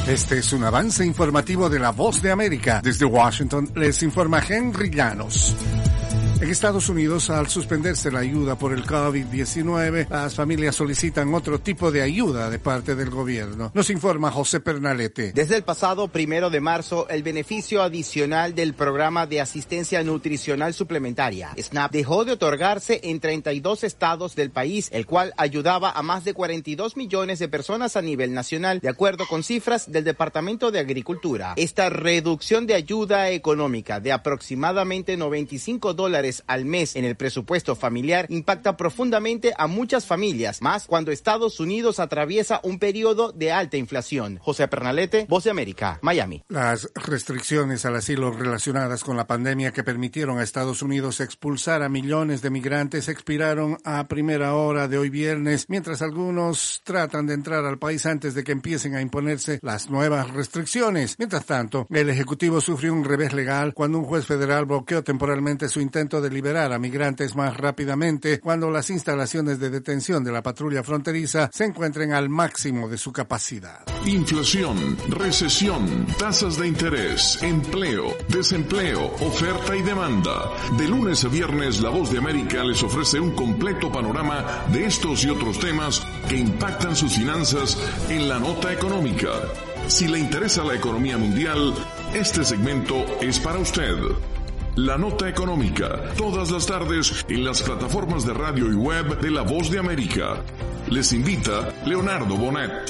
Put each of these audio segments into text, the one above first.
Este es un avance informativo de La Voz de América. Desde Washington les informa Henry Llanos. En Estados Unidos, al suspenderse la ayuda por el COVID-19, las familias solicitan otro tipo de ayuda de parte del gobierno. Nos informa José Pernalete. Desde el pasado 1 de marzo, el beneficio adicional del Programa de Asistencia Nutricional Suplementaria, SNAP, dejó de otorgarse en 32 estados del país, el cual ayudaba a más de 42 millones de personas a nivel nacional, de acuerdo con cifras del Departamento de Agricultura. Esta reducción de ayuda económica de aproximadamente $95 al mes en el presupuesto familiar impacta profundamente a muchas familias, más cuando Estados Unidos atraviesa un periodo de alta inflación. José Pernalete, Voz de América, Miami. Las restricciones al asilo relacionadas con la pandemia que permitieron a Estados Unidos expulsar a millones de migrantes expiraron a primera hora de hoy viernes, mientras algunos tratan de entrar al país antes de que empiecen a imponerse las nuevas restricciones. Mientras tanto, el Ejecutivo sufrió un revés legal cuando un juez federal bloqueó temporalmente su intento de liberar a migrantes más rápidamente cuando las instalaciones de detención de la patrulla fronteriza se encuentren al máximo de su capacidad. Inflación, recesión, tasas de interés, empleo, desempleo, oferta y demanda. De lunes a viernes, La Voz de América les ofrece un completo panorama de estos y otros temas que impactan sus finanzas en la nota económica. Si le interesa la economía mundial, este segmento es para usted. La Nota Económica, todas las tardes en las plataformas de radio y web de La Voz de América. Les invita Leonardo Bonet.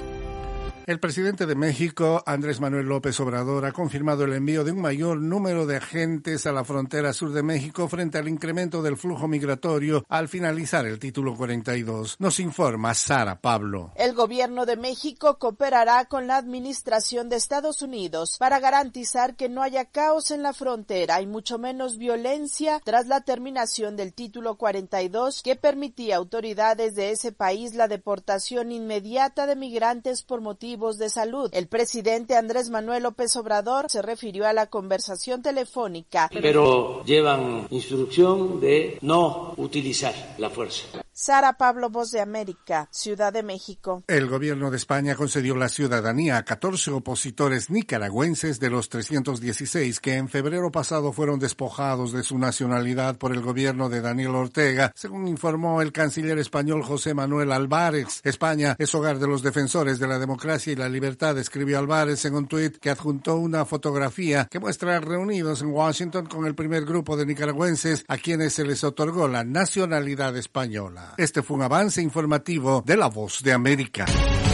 El presidente de México, Andrés Manuel López Obrador, ha confirmado el envío de un mayor número de agentes a la frontera sur de México frente al incremento del flujo migratorio al finalizar el título 42. Nos informa Sara Pablo. El gobierno de México cooperará con la administración de Estados Unidos para garantizar que no haya caos en la frontera y mucho menos violencia tras la terminación del título 42 que permitía a autoridades de ese país la deportación inmediata de migrantes por motivos de salud. El presidente Andrés Manuel López Obrador se refirió a la conversación telefónica. Pero llevan instrucción de no utilizar la fuerza. Sara Pablo, Voz de América, Ciudad de México. El gobierno de España concedió la ciudadanía a 14 opositores nicaragüenses de los 316 que en febrero pasado fueron despojados de su nacionalidad por el gobierno de Daniel Ortega, según informó el canciller español José Manuel Álvarez. España es hogar de los defensores de la democracia y la libertad, escribió Álvarez en un tuit que adjuntó una fotografía que muestra reunidos en Washington con el primer grupo de nicaragüenses a quienes se les otorgó la nacionalidad española. Este fue un avance informativo de La Voz de América.